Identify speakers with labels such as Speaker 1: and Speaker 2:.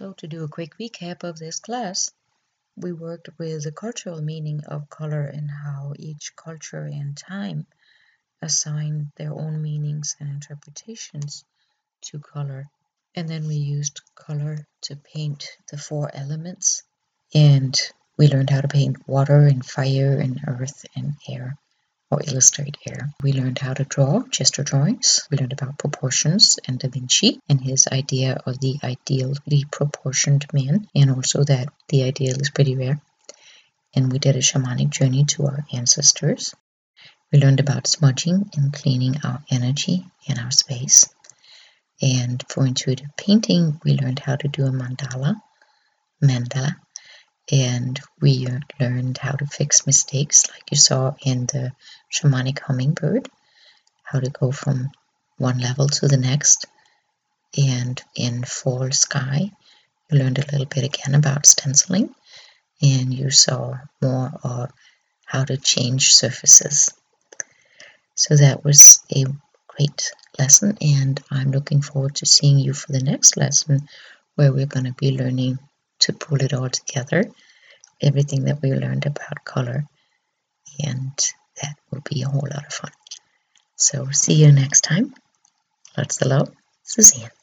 Speaker 1: So to do a quick recap of this class, we worked with the cultural meaning of color and how each culture and time assign their own meanings and interpretations to color. And then we used color to paint the four elements, and we learned how to paint water and fire and earth and air, or illustrate air. We learned how to draw gesture drawings. We learned about proportions and Da Vinci and his idea of the ideally proportioned man, and also that the ideal is pretty rare. And we did a shamanic journey to our ancestors. We learned about smudging and cleaning our energy and our space. And for intuitive painting, we learned how to do a mandala, and we learned how to fix mistakes, like you saw in the shamanic hummingbird, how to go from one level to the next. And in Fall Sky, you learned a little bit again about stenciling, and you saw more of how to change surfaces. So that was a great lesson, and I'm looking forward to seeing you for the next lesson, where we're going to be learning to pull it all together, everything that we learned about color, and that will be a whole lot of fun. So see you next time. Lots of love, Suzanne.